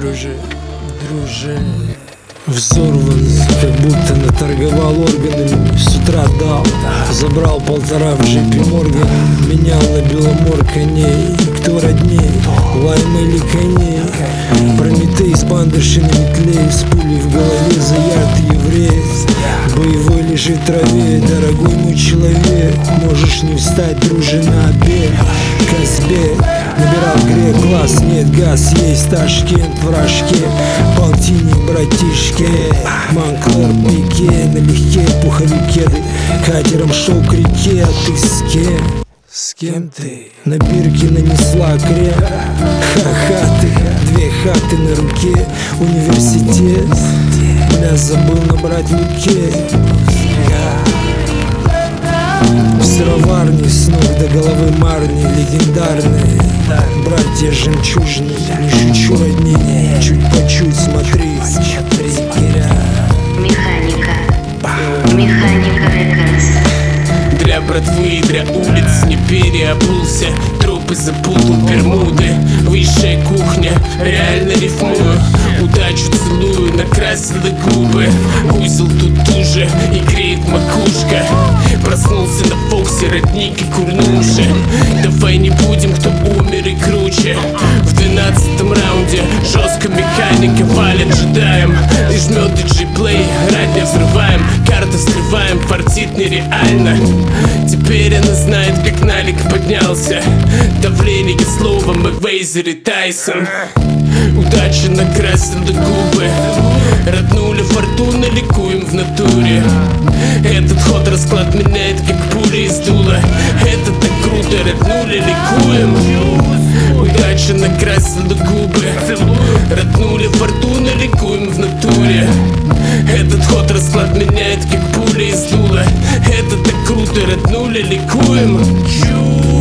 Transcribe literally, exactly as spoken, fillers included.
друже, друже. Взорван, как будто наторговал органами. С утра дал, забрал полтора в джейпи Морган. Менял на Беломор коней. Кто родней, Лайм или коней? Прометей с бандерши на метле, с пулей в голове за ярд еврей. Боевой лежит в траве, дорогой мой человек. Можешь не встать, друже, на обед. Казбек, набирал грек, класс, нет, газ есть, Ташкент в рожке. Полтинник, братишки, Монклер, пике, налегке, пуховике. Катером шел к реке, а ты с кем? С кем ты? На бирке нанесла крем. Ха-ха, ты, две хаты на руке. Университет, бля, забыл набрать Луке. В сыроварне с ног до головы марни легендарные братья жемчужные. Не шучу, родни, чуть по чуть, смотри, смотри, Киря. Механика, Механика Рекордс. Для братвы и для улиц не переобулся. Тропы запутал, Бермуды. Высшая кухня, реально рифмую. Удачу целую, накрасила губы. Узел тут уже и греет макушка. Проснулся на Фоксе, родник и курнуши. Давай не будем, кто умер и круче. В двенадцатом раунде жестко механика валит джедаем. И жмет диджей-плей, радио взрываем. Карты скрываем, фартит нереально. Теперь она знает, как налик поднялся. Давление слова Маквейзер и Тайсон. Удача накрасила губы. Роднули фортуны, ликуем в натуре. Этот ход расклад меняет, как пуля из дула. Это так круто, роднули, ликуем. Удача накрасила губы. Роднули фортуны, ликуем в натуре. Этот ход расклад меняет, как пуля из дула. Это так круто, роднули, ликуем.